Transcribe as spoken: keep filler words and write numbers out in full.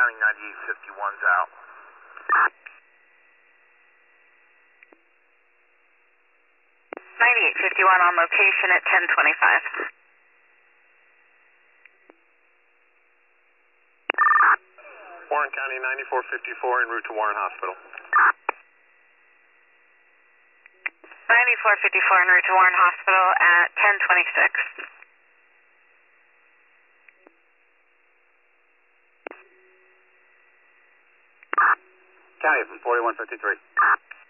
County, ninety-eight fifty-one's out. ninety-eight fifty-one on location at ten twenty-five. Warren County, ninety-four fifty-four en route to Warren Hospital. ninety-four fifty-four en route to Warren Hospital at ten twenty-six. County from forty-one fifty-three.